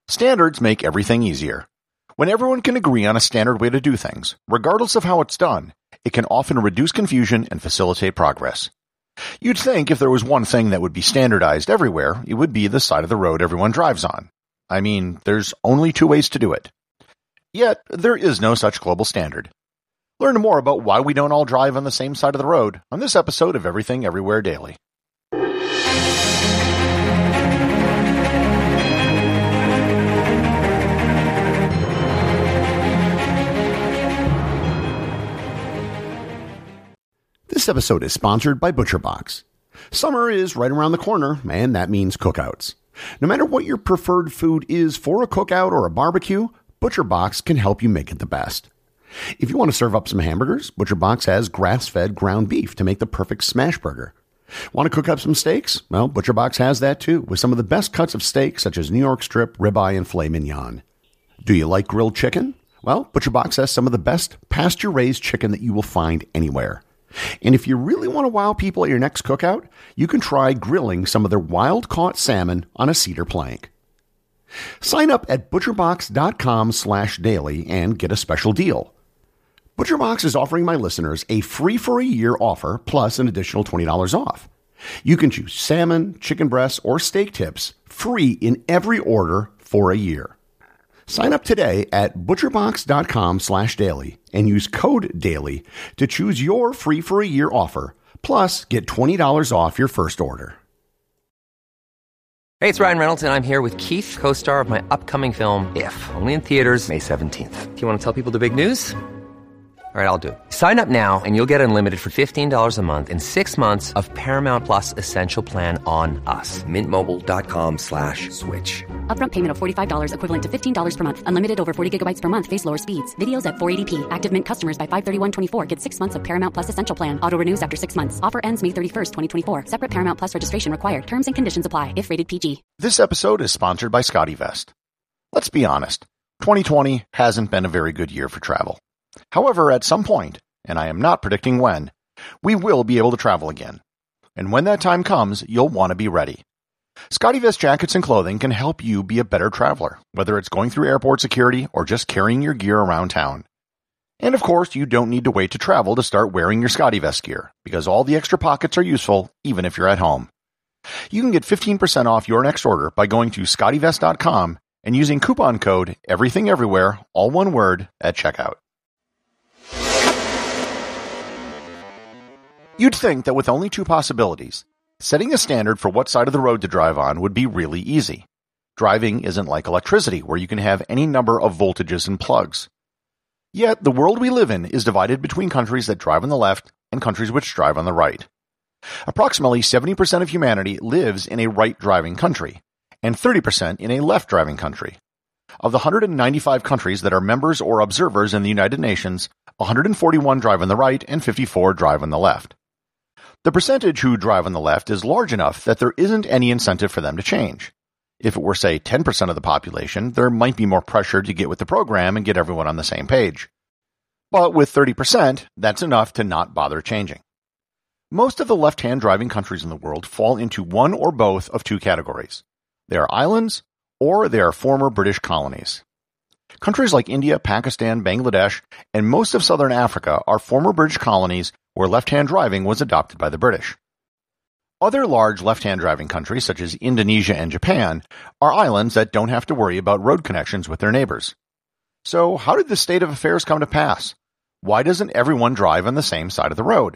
Standards make everything easier. When everyone can agree on a standard way to do things, regardless of how it's done, it can often reduce confusion and facilitate progress. You'd think if there was one thing that would be standardized everywhere, it would be the side of the road everyone drives on. I mean, there's only two ways to do it. Yet, there is no such global standard. Learn more about why we don't all drive on the same side of the road on this episode of Everything Everywhere Daily. This episode is sponsored by ButcherBox. Summer is right around the corner, and that means cookouts. No matter what your preferred food is for a cookout or a barbecue, ButcherBox can help you make it the best. If you want to serve up some hamburgers, ButcherBox has grass-fed ground beef to make the perfect smash burger. Want to cook up some steaks? Well, ButcherBox has that too, with some of the best cuts of steak such as New York strip, ribeye, and filet mignon. Do you like grilled chicken? Well, ButcherBox has some of the best pasture-raised chicken that you will find anywhere. And if you really want to wow people at your next cookout, you can try grilling some of their wild-caught salmon on a cedar plank. Sign up at butcherbox.com/daily and get a special deal. ButcherBox is offering my listeners a free for a year offer plus an additional $20 off. You can choose salmon, chicken breasts, or steak tips free in every order for a year. Sign up today at butcherbox.com/daily and use code DAILY to choose your free for a year offer, plus get $20 off your first order. Hey, it's Ryan Reynolds, and I'm here with Keith, co-star of my upcoming film, If, only in theaters May 17th. Do you want to tell people the big news? All right, I'll do it. Sign up now and you'll get unlimited for $15 a month and 6 months of Paramount Plus Essential Plan on us. MintMobile.com/switch. Upfront payment of $45 equivalent to $15 per month. Unlimited over 40 gigabytes per month. Face lower speeds. Videos at 480p. Active Mint customers by 531.24 get 6 months of Paramount Plus Essential Plan. Auto renews after 6 months. Offer ends May 31st, 2024. Separate Paramount Plus registration required. Terms and conditions apply if rated PG. This episode is sponsored by SCOTTeVEST. Let's be honest, 2020 hasn't been a very good year for travel. However, at some point, and I am not predicting when, we will be able to travel again. And when that time comes, you'll want to be ready. SCOTTeVEST jackets and clothing can help you be a better traveler, whether it's going through airport security or just carrying your gear around town. And of course, you don't need to wait to travel to start wearing your SCOTTeVEST gear, because all the extra pockets are useful, even if you're at home. You can get 15% off your next order by going to SCOTTeVEST.com and using coupon code EVERYTHINGEVERYWHERE, all one word, at checkout. You'd think that with only two possibilities, setting a standard for what side of the road to drive on would be really easy. Driving isn't like electricity, where you can have any number of voltages and plugs. Yet, the world we live in is divided between countries that drive on the left and countries which drive on the right. Approximately 70% of humanity lives in a right-driving country, and 30% in a left-driving country. Of the 195 countries that are members or observers in the United Nations, 141 drive on the right and 54 drive on the left. The percentage who drive on the left is large enough that there isn't any incentive for them to change. If it were, say, 10% of the population, there might be more pressure to get with the program and get everyone on the same page. But with 30%, that's enough to not bother changing. Most of the left-hand driving countries in the world fall into one or both of two categories. They are islands, or they are former British colonies. Countries like India, Pakistan, Bangladesh, and most of southern Africa are former British colonies where left-hand driving was adopted by the British. Other large left-hand driving countries, such as Indonesia and Japan, are islands that don't have to worry about road connections with their neighbors. So, how did this state of affairs come to pass? Why doesn't everyone drive on the same side of the road?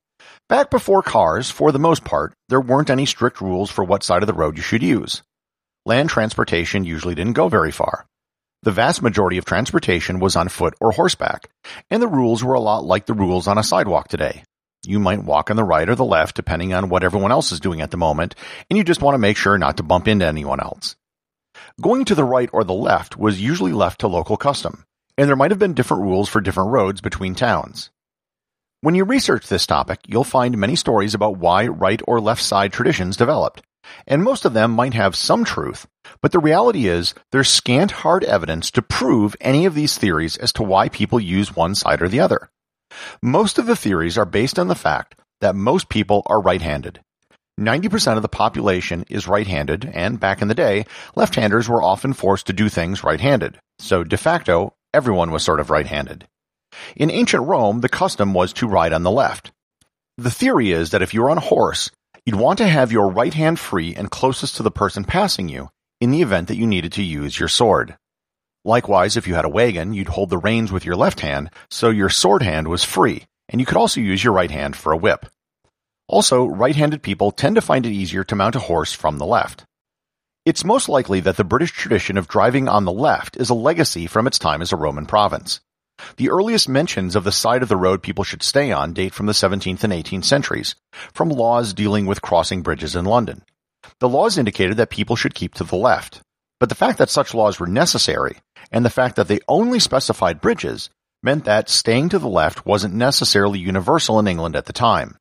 Back before cars, for the most part, there weren't any strict rules for what side of the road you should use. Land transportation usually didn't go very far. The vast majority of transportation was on foot or horseback, and the rules were a lot like the rules on a sidewalk today. You might walk on the right or the left depending on what everyone else is doing at the moment, and you just want to make sure not to bump into anyone else. Going to the right or the left was usually left to local custom, and there might have been different rules for different roads between towns. When you research this topic, you'll find many stories about why right or left side traditions developed, and most of them might have some truth, but the reality is there's scant hard evidence to prove any of these theories as to why people use one side or the other. Most of the theories are based on the fact that most people are right-handed. 90% of the population is right-handed, and back in the day, left-handers were often forced to do things right-handed. So de facto, everyone was sort of right-handed. In ancient Rome, the custom was to ride on the left. The theory is that if you were on a horse, you'd want to have your right hand free and closest to the person passing you in the event that you needed to use your sword. Likewise, if you had a wagon, you'd hold the reins with your left hand, so your sword hand was free, and you could also use your right hand for a whip. Also, right-handed people tend to find it easier to mount a horse from the left. It's most likely that the British tradition of driving on the left is a legacy from its time as a Roman province. The earliest mentions of the side of the road people should stay on date from the 17th and 18th centuries, from laws dealing with crossing bridges in London. The laws indicated that people should keep to the left, but the fact that such laws were necessary, and the fact that they only specified bridges, meant that staying to the left wasn't necessarily universal in England at the time.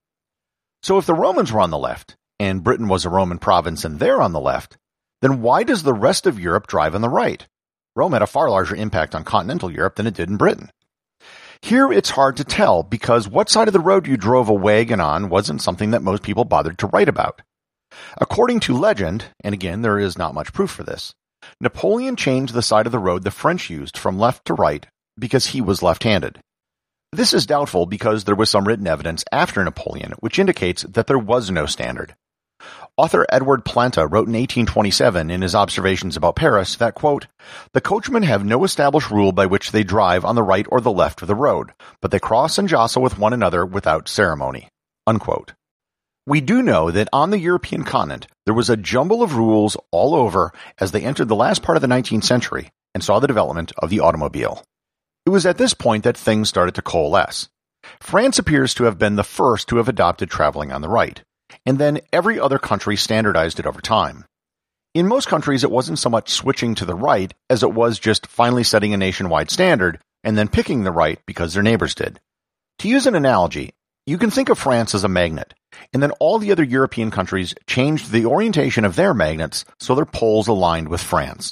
So if the Romans were on the left, and Britain was a Roman province and they're on the left, then why does the rest of Europe drive on the right? Rome had a far larger impact on continental Europe than it did in Britain. Here it's hard to tell because what side of the road you drove a wagon on wasn't something that most people bothered to write about. According to legend, and again there is not much proof for this, Napoleon changed the side of the road the French used from left to right because he was left-handed. This is doubtful because there was some written evidence after Napoleon which indicates that there was no standard. Author Edward Planta wrote in 1827 in his Observations about Paris that, quote, "The coachmen have no established rule by which they drive on the right or the left of the road, but they cross and jostle with one another without ceremony." Unquote. We do know that on the European continent there was a jumble of rules all over as they entered the last part of the 19th century and saw the development of the automobile. It was at this point that things started to coalesce. France appears to have been the first to have adopted traveling on the right, and then every other country standardized it over time. In most countries, it wasn't so much switching to the right as it was just finally setting a nationwide standard and then picking the right because their neighbors did. To use an analogy, you can think of France as a magnet, and then all the other European countries changed the orientation of their magnets so their poles aligned with France.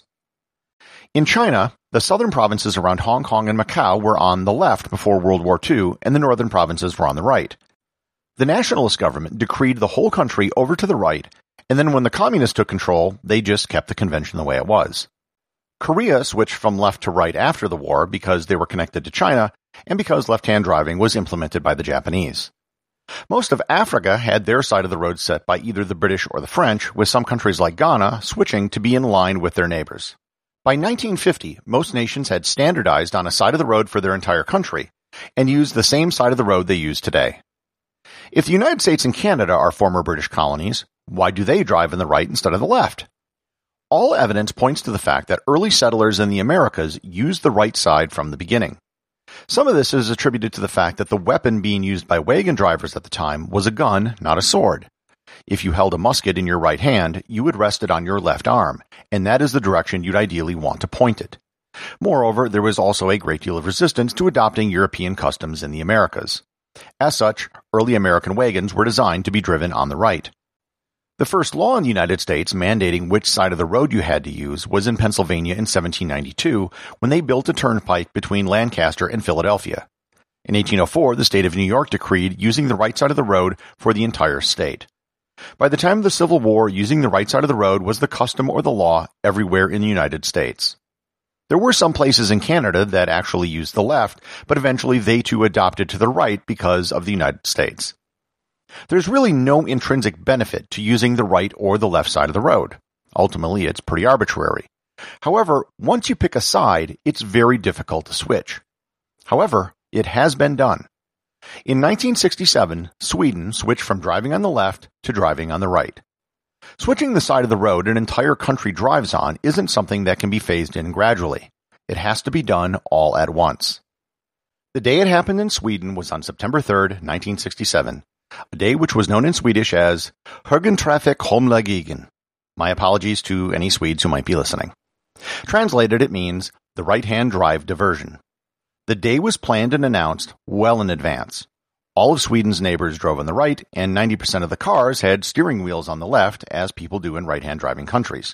In China, the southern provinces around Hong Kong and Macau were on the left before World War II, and the northern provinces were on the right. The nationalist government decreed the whole country over to the right, and then when the communists took control, they just kept the convention the way it was. Korea switched from left to right after the war because they were connected to China, and because left-hand driving was implemented by the Japanese. Most of Africa had their side of the road set by either the British or the French, with some countries like Ghana switching to be in line with their neighbors. By 1950, most nations had standardized on a side of the road for their entire country, and used the same side of the road they use today. If the United States and Canada are former British colonies, why do they drive on the right instead of the left? All evidence points to the fact that early settlers in the Americas used the right side from the beginning. Some of this is attributed to the fact that the weapon being used by wagon drivers at the time was a gun, not a sword. If you held a musket in your right hand, you would rest it on your left arm, and that is the direction you'd ideally want to point it. Moreover, there was also a great deal of resistance to adopting European customs in the Americas. As such, early American wagons were designed to be driven on the right. The first law in the United States mandating which side of the road you had to use was in Pennsylvania in 1792 when they built a turnpike between Lancaster and Philadelphia. In 1804, the state of New York decreed using the right side of the road for the entire state. By the time of the Civil War, using the right side of the road was the custom or the law everywhere in the United States. There were some places in Canada that actually used the left, but eventually they too adopted to the right because of the United States. There's really no intrinsic benefit to using the right or the left side of the road. Ultimately, it's pretty arbitrary. However, once you pick a side, it's very difficult to switch. However, it has been done. In 1967, Sweden switched from driving on the left to driving on the right. Switching the side of the road an entire country drives on isn't something that can be phased in gradually. It has to be done all at once. The day it happened in Sweden was on September 3, 1967, a day which was known in Swedish as Högertrafikomläggningen. My apologies to any Swedes who might be listening. Translated, it means the right-hand drive diversion. The day was planned and announced well in advance. All of Sweden's neighbors drove on the right, and 90% of the cars had steering wheels on the left, as people do in right-hand driving countries.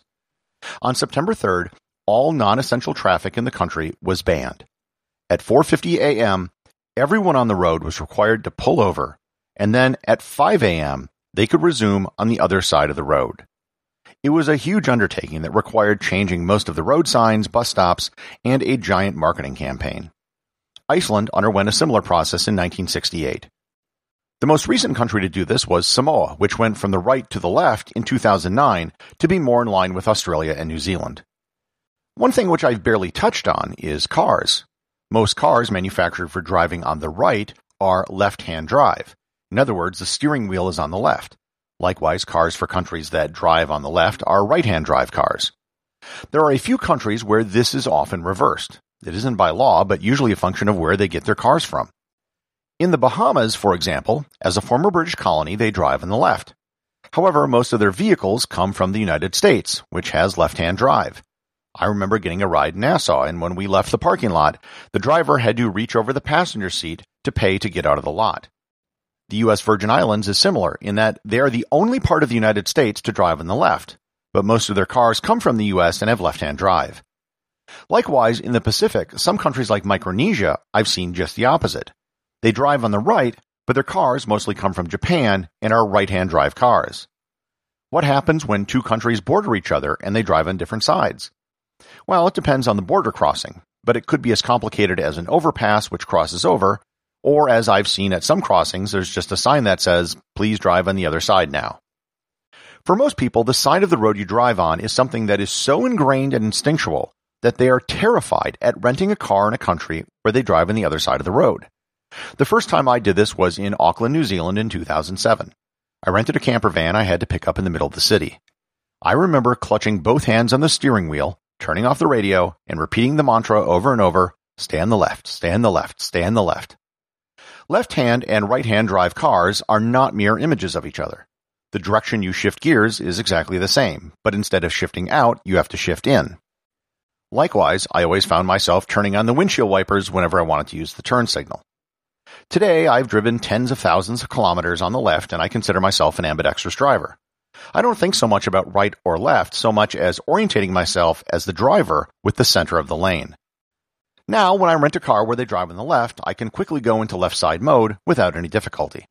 On September 3rd, all non-essential traffic in the country was banned. At 4:50 a.m., everyone on the road was required to pull over, and then at 5 a.m., they could resume on the other side of the road. It was a huge undertaking that required changing most of the road signs, bus stops, and a giant marketing campaign. Iceland underwent a similar process in 1968. The most recent country to do this was Samoa, which went from the right to the left in 2009 to be more in line with Australia and New Zealand. One thing which I've barely touched on is cars. Most cars manufactured for driving on the right are left-hand drive. In other words, the steering wheel is on the left. Likewise, cars for countries that drive on the left are right-hand drive cars. There are a few countries where this is often reversed. It isn't by law, but usually a function of where they get their cars from. In the Bahamas, for example, as a former British colony, they drive on the left. However, most of their vehicles come from the United States, which has left-hand drive. I remember getting a ride in Nassau, and when we left the parking lot, the driver had to reach over the passenger seat to pay to get out of the lot. The U.S. Virgin Islands is similar in that they are the only part of the United States to drive on the left, but most of their cars come from the U.S. and have left-hand drive. Likewise, in the Pacific, some countries like Micronesia, I've seen just the opposite. They drive on the right, but their cars mostly come from Japan and are right-hand drive cars. What happens when two countries border each other and they drive on different sides? Well, it depends on the border crossing, but it could be as complicated as an overpass which crosses over, or as I've seen at some crossings, there's just a sign that says, "Please drive on the other side now." For most people, the side of the road you drive on is something that is so ingrained and instinctual that they are terrified at renting a car in a country where they drive on the other side of the road. The first time I did this was in Auckland, New Zealand in 2007. I rented a camper van I had to pick up in the middle of the city. I remember clutching both hands on the steering wheel, turning off the radio, and repeating the mantra over and over, "Stay on the left, stay on the left, stay on the left." Left-hand and right-hand drive cars are not mirror images of each other. The direction you shift gears is exactly the same, but instead of shifting out, you have to shift in. Likewise, I always found myself turning on the windshield wipers whenever I wanted to use the turn signal. Today, I've driven tens of thousands of kilometers on the left, and I consider myself an ambidextrous driver. I don't think so much about right or left so much as orientating myself as the driver with the center of the lane. Now, when I rent a car where they drive on the left, I can quickly go into left side mode without any difficulty.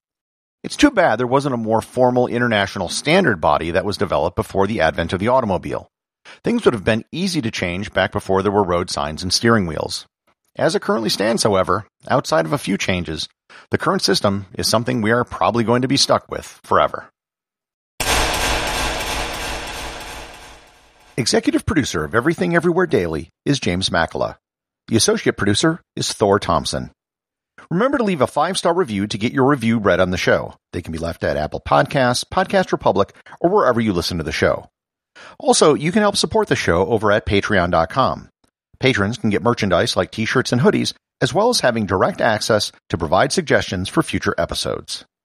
It's too bad there wasn't a more formal international standard body that was developed before the advent of the automobile. Things would have been easy to change back before there were road signs and steering wheels. As it currently stands, however, outside of a few changes, the current system is something we are probably going to be stuck with forever. Executive producer of Everything Everywhere Daily is James Makala. The associate producer is Thor Thompson. Remember to leave a 5-star review to get your review read on the show. They can be left at Apple Podcasts, Podcast Republic, or wherever you listen to the show. Also, you can help support the show over at Patreon.com. Patrons can get merchandise like t-shirts and hoodies, as well as having direct access to provide suggestions for future episodes.